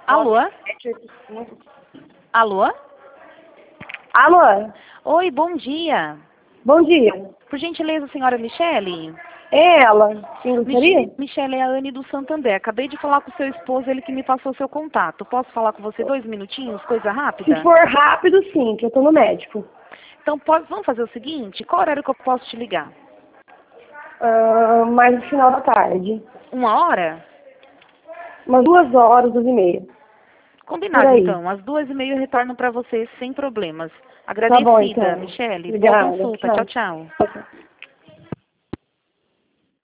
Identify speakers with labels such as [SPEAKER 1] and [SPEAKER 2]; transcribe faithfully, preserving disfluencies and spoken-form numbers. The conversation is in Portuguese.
[SPEAKER 1] Alô? Alô?
[SPEAKER 2] Alô?
[SPEAKER 1] Oi, bom dia.
[SPEAKER 2] Bom dia.
[SPEAKER 1] Por gentileza, senhora Michele?
[SPEAKER 2] É ela. Quem gostaria?
[SPEAKER 1] Mich Michele, é a Anne do Santander. Acabei de falar com o seu esposo, ele que me passou seu contato. Posso falar com você dois minutinhos, coisa rápida?
[SPEAKER 2] Se for rápido, sim, que eu tô no médico.
[SPEAKER 1] Então, pode, vamos fazer o seguinte, qual horário que eu posso te ligar?
[SPEAKER 2] Uh, mais no final da tarde.
[SPEAKER 1] Uma hora?
[SPEAKER 2] Umas duas horas, duas e meia.
[SPEAKER 1] Combinado, então. Às duas e meia eu retorno para você sem problemas. Agradecida,
[SPEAKER 2] Tá bom, então.
[SPEAKER 1] Michele. Boa
[SPEAKER 2] Obrigada.
[SPEAKER 1] consulta.
[SPEAKER 2] Tchau,
[SPEAKER 1] tchau. tchau.
[SPEAKER 2] tchau.